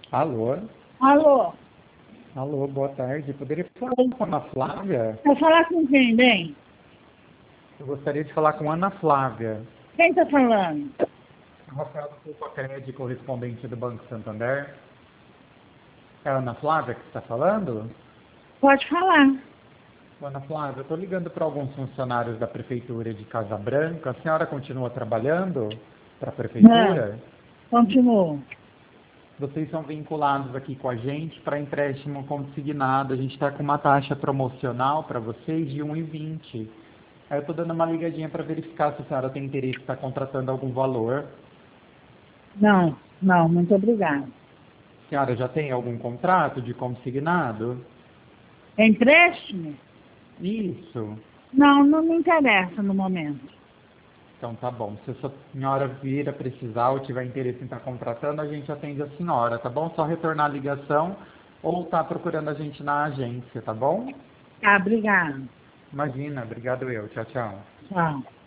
Alô? Alô? Alô, boa tarde. Poderia falar com a Ana Flávia? Vou falar com quem, bem? Eu gostaria de falar com a Ana Flávia. Quem está falando? Rafael do Pulpacred, correspondente do Banco Santander. É a Ana Flávia que está falando? Pode falar. Ana Flávia, eu estou ligando para alguns funcionários da Prefeitura de Casa Branca. A senhora continua trabalhando para a Não, Prefeitura? continuo. Vocês são vinculados aqui com a gente para empréstimo consignado. A gente está com uma taxa promocional para vocês de 1,20. Aí eu estou dando uma ligadinha para verificar se a senhora tem interesse em estar contratando algum valor. Não, muito obrigada. A senhora já tem algum contrato de consignado? É empréstimo? Isso. Não me interessa no momento. Então tá bom. Se a senhora vir a precisar ou tiver interesse em estar contratando, a gente atende a senhora, tá bom? Só retornar a ligação ou tá procurando a gente na agência, tá bom? Tá, obrigada. Imagina, obrigado eu. Tchau, tchau. Tchau.